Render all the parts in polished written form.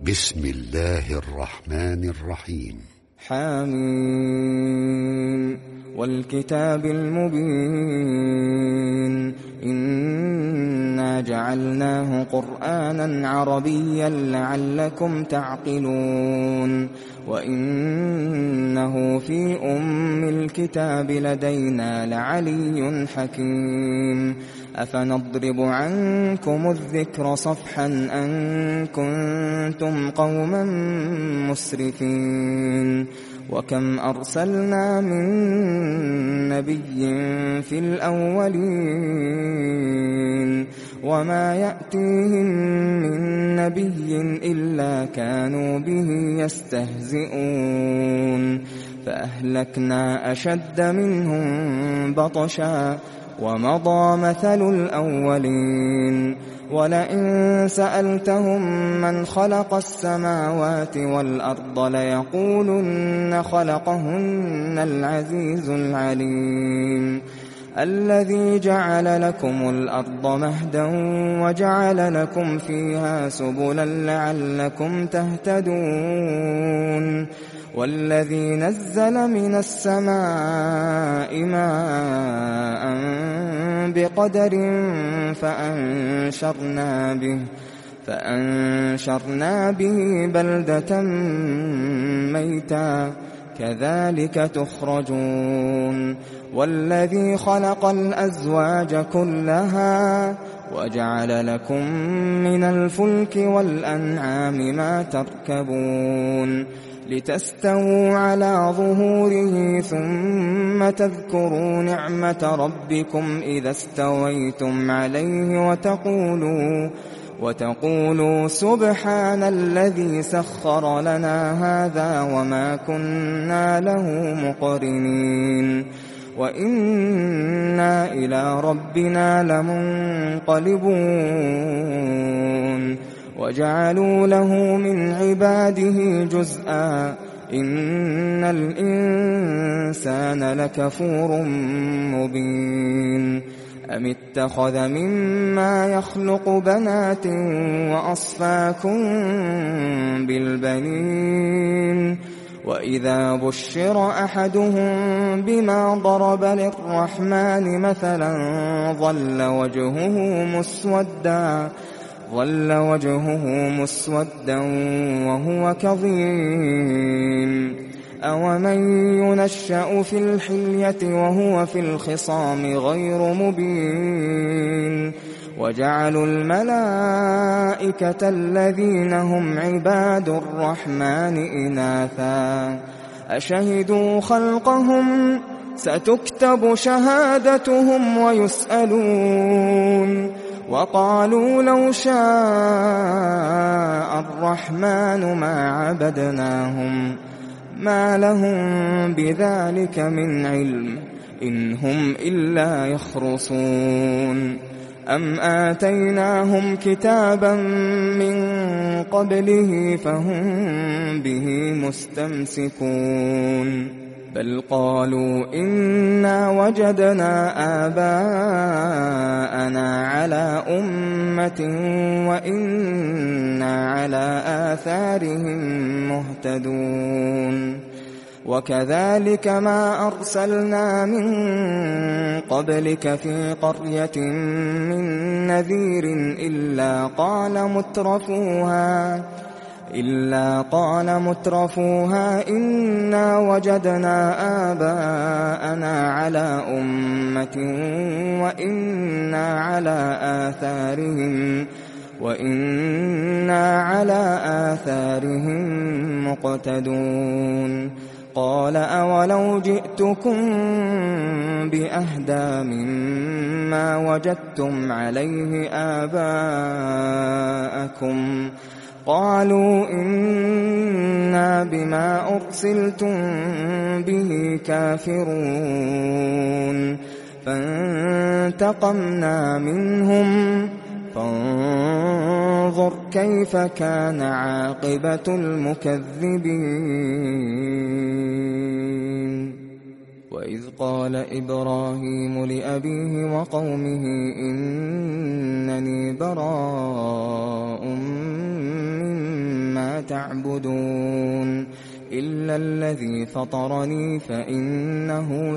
بسم الله الرحمن الرحيم. حميم والكتاب المبين إنا جعلناه قرآنا عربيا لعلكم تعقلون وإنه في أم الكتاب لدينا لعلي حكيم أفنضرب عنكم الذكر صفحا أن كنتم قوما مسرفين وكم أرسلنا من نبي في الأولين وما يأتيهم من نبي إلا كانوا به يستهزئون فأهلكنا أشد منهم بطشا ومضى مثل الأولين ولئن سألتهم من خلق السماوات والأرض ليقولن خلقهن العزيز العليم الذي جعل لكم الأرض مهدا وجعل لكم فيها سبلا لعلكم تهتدون والذي نزل من السماء ماء بقدر فأنشرنا به بلدة ميتا كذلك تخرجون والذي خلق الأزواج كلها وجعل لكم من الفلك والأنعام ما تركبون لتستووا على ظهوره ثم تذكروا نعمة ربكم إذا استويتم عليه وتقولوا سبحان الذي سخر لنا هذا وما كنا له مقرنين وإنا إلى ربنا لمنقلبون وجعلوا له من عباده جزءا إن الإنسان لكفور مبين أم اتخذ مما يخلق بنات وأصفاكم بالبنين وإذا بشر أحدهم بما ضرب للرحمن مثلا ظل وجهه مسودا وهو كظيم أومن ينشأ في الحلية وهو في الخصام غير مبين وجعلوا الملائكة الذين هم عباد الرحمن إناثا أشهدوا خلقهم ستكتب شهادتهم ويسألون وقالوا لو شاء الرحمن ما عبدناهم ما لهم بذلك من علم إن هم إلا يخرصون أم آتيناهم كتابا من قبله فهم به مستمسكون بل قالوا إنا وجدنا آباءنا على أمة وإنا على آثارهم مهتدون وكذلك ما أرسلنا من قبلك في قرية من نذير إلا قال مترفوها إنا وجدنا آباءنا على أمة وإنا على آثارهم مقتدون قال أولو جئتكم بأهدى مما وجدتم عليه آباءكم قالوا إنا بما أرسلتم به كافرون فانتقمنا منهم فانظر كيف كان عاقبة المكذبين وإذ قال إبراهيم لأبيه وقومه إنني براء مما تعبدون إلا الذي فطرني فإنه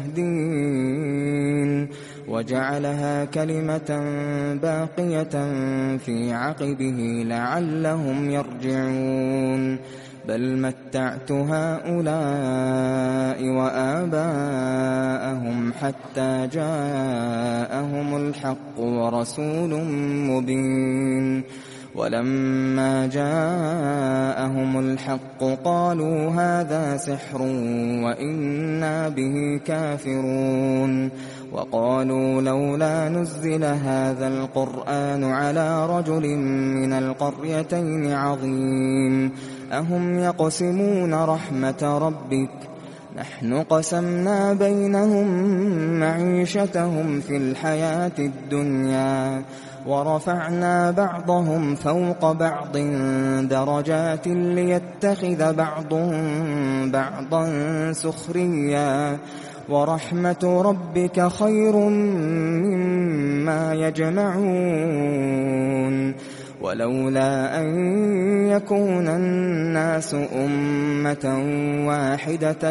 سيهدين وجعلها كلمة باقية في عقبه لعلهم يرجعون بل متعت هؤلاء وآباءهم حتى جاءهم الحق ورسول مبين ولما جاءهم الحق قالوا هذا سحر وإنا به كافرون وقالوا لولا نزل هذا القرآن على رجل من القريتين عظيم أهم يقسمون رحمة ربك نحن قسمنا بينهم معيشتهم في الحياة الدنيا ورفعنا بعضهم فوق بعض درجات ليتخذ بعضهم بعضا سخريا ورحمة ربك خير مما يجمعون ولولا أن يكون الناس أمة واحدة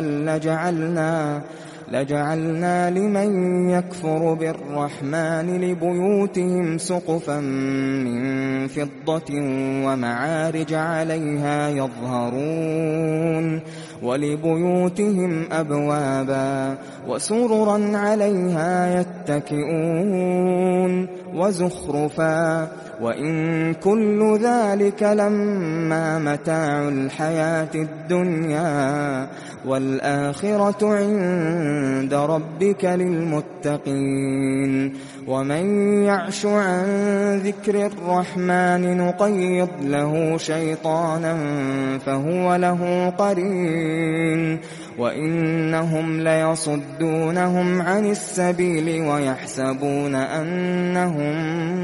لجعلنا لمن يكفر بالرحمن لبيوتهم سقفا من فضة ومعارج عليها يظهرون ولبيوتهم أبوابا وسررا عليها يتكئون وزخرفا وإن كل ذلك لما متاع الحياة الدنيا والآخرة عند ربك للمتقين ومن يعش عن ذكر الرحمن نقيض له شيطانا فهو له قرين وإنهم ليصدونهم عن السبيل ويحسبون أنهم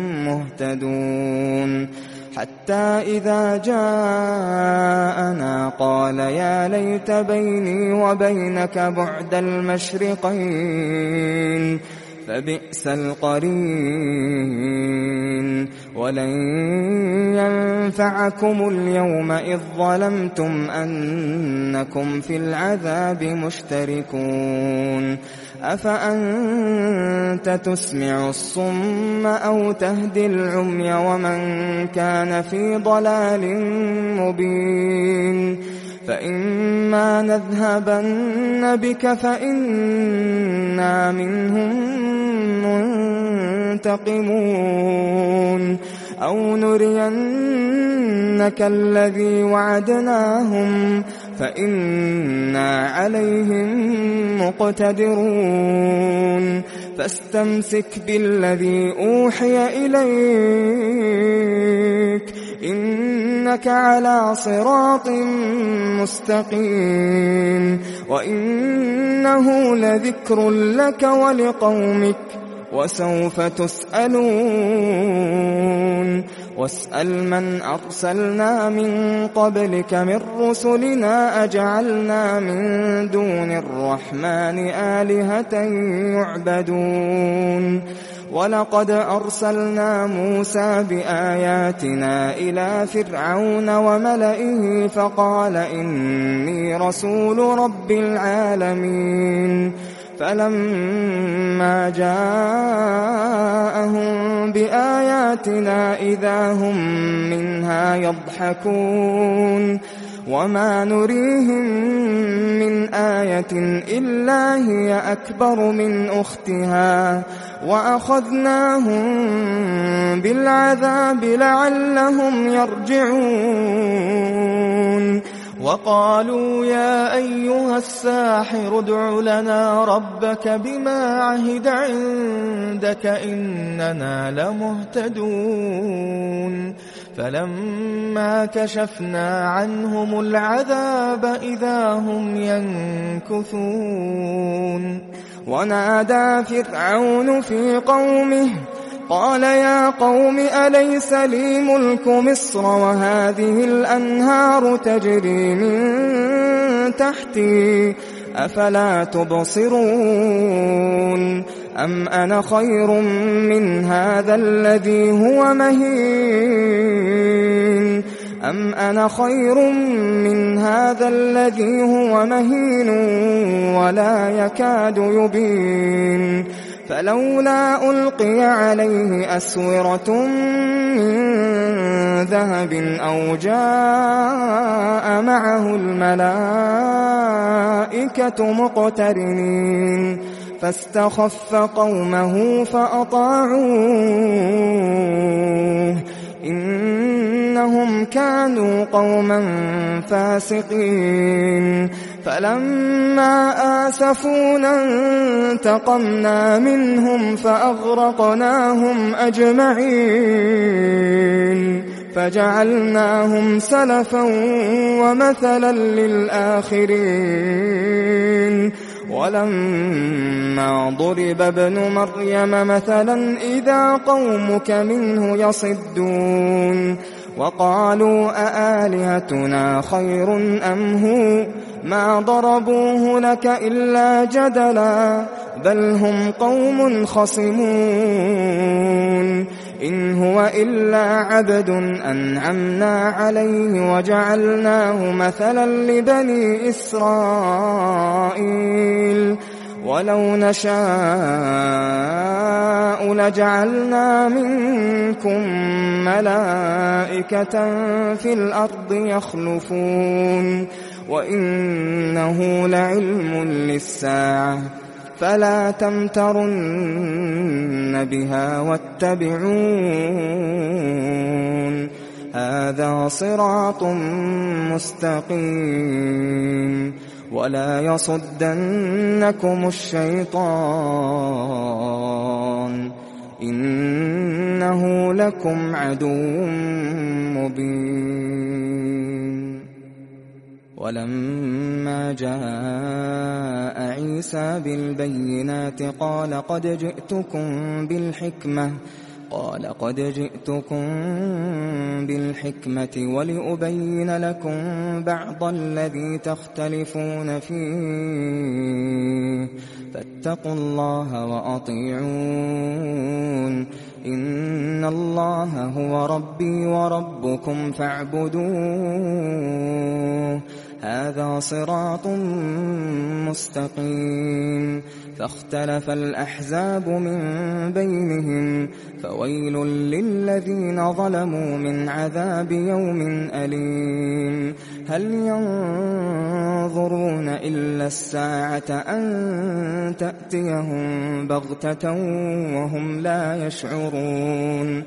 مهتدون حتى إذا جاءنا قال يا ليت بيني وبينك بعد المشرقين فبئس القرين ولن ينفعكم اليوم إذ ظلمتم أنكم في العذاب مشتركون أفأنت تسمع الصم أو تهدي العمي ومن كان في ضلال مبين فإما نذهبن بك فإنا منهم منتقمون أو نرينك الذي وعدناهم فإنا عليهم مقتدرون فاستمسك بالذي أوحي إليك إنك على صراط مستقيم وإنه لذكر لك ولقومك وسوف تسألون واسأل من أرسلنا من قبلك من رسلنا أجعلنا من دون الرحمن آلهة يعبدون ولقد أرسلنا موسى بآياتنا إلى فرعون وملئه فقال إني رسول رب العالمين فلما جاءهم بآياتنا إذا هم منها يضحكون وما نريهم من آية إلا هي أكبر من أختها وأخذناهم بالعذاب لعلهم يرجعون وقالوا يا أيها الساحر ادع لنا ربك بما عهد عندك إننا لمهتدون فلما كشفنا عنهم العذاب إذا هم ينكثون ونادى فرعون في قومه قال يا قوم أليس لي ملك مصر وهذه الأنهار تجري من تحتي أفلا تبصرون أم أنا خير من هذا الذي هو مهين أم أنا خير من هذا الذي هو مهين ولا يكاد يبين فلولا ألقي عليه أسورة من ذهب أو جاء معه الملائكة مقترنين فاستخف قومه فأطاعوه إنهم كانوا قوما فاسقين فلما آسفونا انتقمنا منهم فأغرقناهم أجمعين فجعلناهم سلفا ومثلا للآخرين ولما ضرب ابن مريم مثلا إذا قومك منه يصدون وقالوا أآلهتنا خير أم هو ما ضربوه لك إلا جدلا بل هم قوم خصمون إن هو إلا عبد أنعمنا عليه وجعلناه مثلا لبني إسرائيل ولو نشاء لجعلنا منكم ملائكة في الأرض يخلفون وإنه لعلم للساعة فلا تمترن بها واتبعون هذا صراط مستقيم ولا يصدنكم الشيطان إنه لكم عدو مبين ولما جاء عيسى بالبينات قال قد جئتكم بالحكمة ولأبين لكم بعض الذي تختلفون فيه فاتقوا الله وأطيعون إن الله هو ربي وربكم فاعبدوه هذا صراط مستقيم فاختلف الأحزاب من بينهم فويل للذين ظلموا من عذاب يوم أليم هل ينظرون إلا الساعة أن تأتيهم بغتة وهم لا يشعرون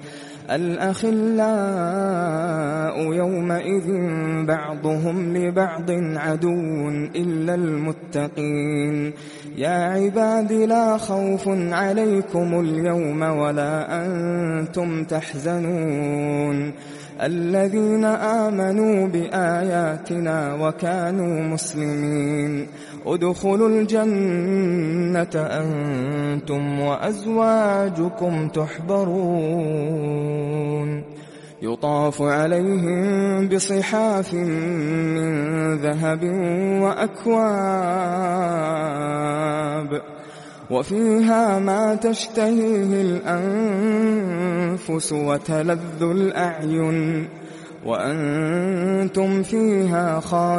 الأخلاء يومئذ بعضهم لبعض عدو إلا المتقين يا عباد لا خوف عليكم اليوم ولا أنتم تحزنون الذين آمنوا بآياتنا وكانوا مسلمين ادخلوا الجنة أنتم وأزواجكم تحبرون يطاف عليهم بصحاف من ذهب وأكواب وفيها ما تشتهيه الأنفس وتلذ الأعين وأنتم فيها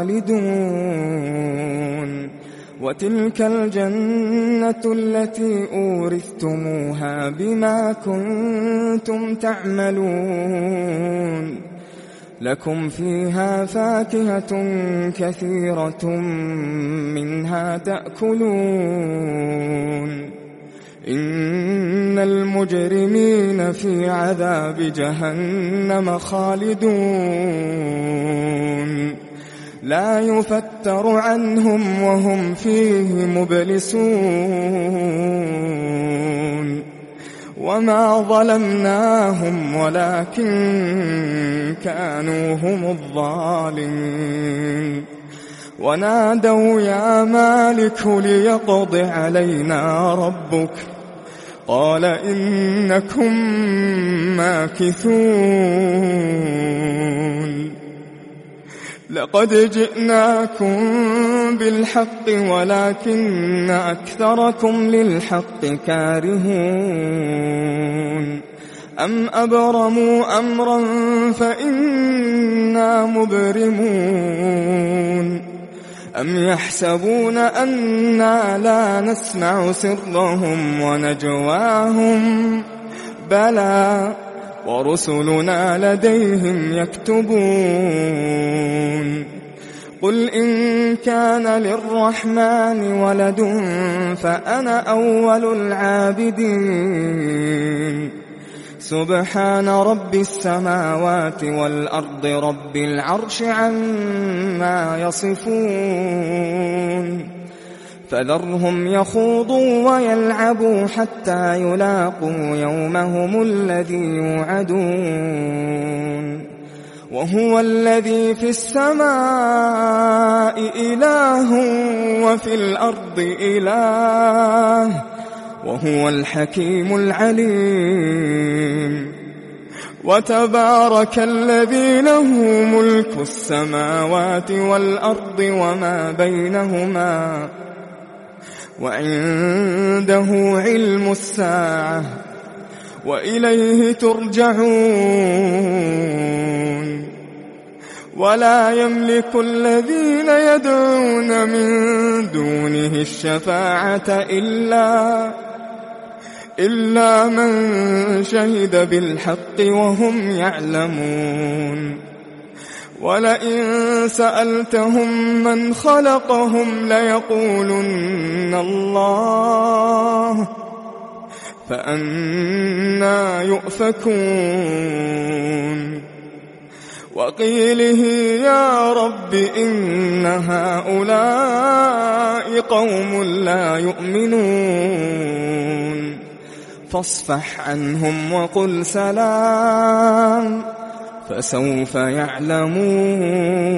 خالدون وتلك الجنة التي أورثتموها بما كنتم تعملون لكم فيها فاكهة كثيرة منها تأكلون إن المجرمين في عذاب جهنم خالدون لا يفتر عنهم وهم فيه مبلسون وما ظلمناهم ولكن كانوا هم الظالمين ونادوا يا مالك ليقض علينا ربك قال إنكم ماكثون لقد جئناكم بالحق ولكن أكثركم للحق كارهون أم أبرموا أمرا فإنا مبرمون أم يحسبون أنا لا نسمع سرهم ونجواهم بلى ورسلنا لديهم يكتبون قل إن كان للرحمن ولد فأنا أول العابدين سبحان رب السماوات والأرض رب العرش عما يصفون فذرهم يخوضوا ويلعبوا حتى يلاقوا يومهم الذي يوعدون وهو الذي في السماء إله وفي الأرض إله وهو الحكيم العليم وتبارك الذي له ملك السماوات والأرض وما بينهما وعنده علم الساعة وإليه ترجعون ولا يملك الذين يدعون من دونه الشفاعة إلا من شهد بالحق وهم يعلمون ولئن سألتهم من خلقهم ليقولن الله فأنى يؤفكون وقيله يا رب إن هؤلاء قوم لا يؤمنون فاصفح عنهم وقل سلام فسوف يعلمون